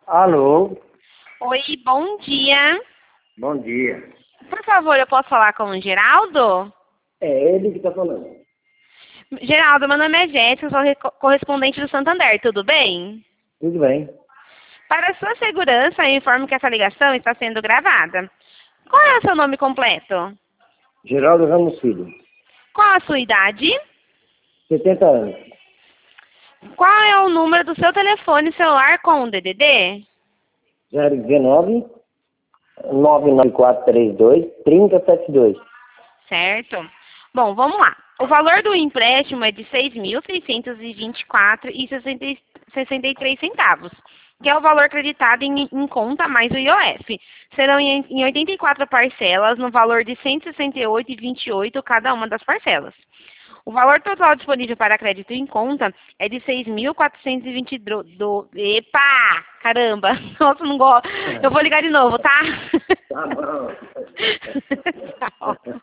Alô, Oi, bom dia. bom dia. Por favor, eu posso falar com o Geraldo? É ele que está falando. Geraldo, meu nome é Jéssica, sou correspondente do Santander, tudo bem? Tudo bem. Para sua segurança, eu informo que essa ligação está sendo gravada. Qual é o seu nome completo? Geraldo Ramos Filho, Qual a sua idade? 70 anos. Qual é o número do seu telefone celular com o DDD? 019 99432 3072. Certo. Bom, vamos lá. O valor do empréstimo é de R$ 6.624,63 que é o valor creditado em conta mais o IOF. Serão em 84 parcelas, no valor de R$ 168,28 cada uma das parcelas. O valor total disponível para crédito em conta é de 6.422. Epa! Caramba! Nossa, não gosto. Eu vou ligar de novo, tá? Tá bom. Tchau.